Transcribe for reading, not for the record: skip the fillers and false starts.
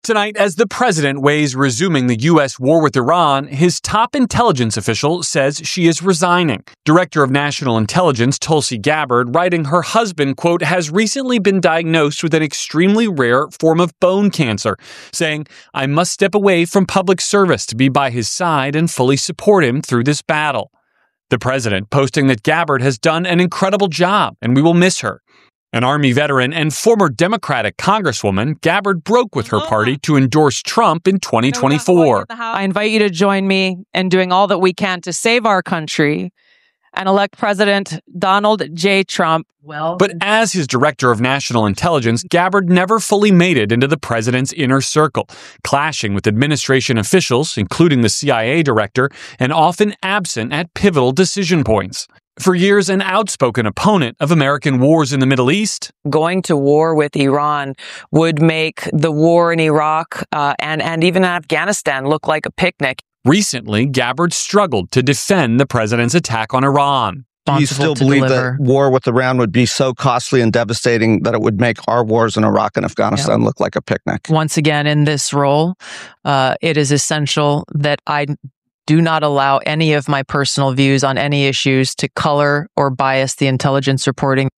Tonight, as the president weighs resuming the U.S. war with Iran, his top intelligence official says she is resigning. Director of National Intelligence Tulsi Gabbard, writing her husband, quote, has recently been diagnosed with an extremely rare form of bone cancer, saying, I must step away from public service to be by his side and fully support him through this battle. The president posting that Gabbard has done an incredible job and we will miss her. An Army veteran and former Democratic Congresswoman, Gabbard broke with her party to endorse Trump in 2024. I invite you to join me in doing all that we can to save our country and elect President Donald J. Trump. But as his director of national intelligence, Gabbard never fully made it into the president's inner circle, clashing with administration officials, including the CIA director, and often absent at pivotal decision points. For years, an outspoken opponent of American wars in the Middle East. Going to war with Iran would make the war in Iraq and even Afghanistan look like a picnic. Recently, Gabbard struggled to defend the president's attack on Iran. Do you still believe that war with Iran would be so costly and devastating that it would make our wars in Iraq and Afghanistan look like a picnic? Once again, in this role, it is essential that I do not allow any of my personal views on any issues to color or bias the intelligence reporting.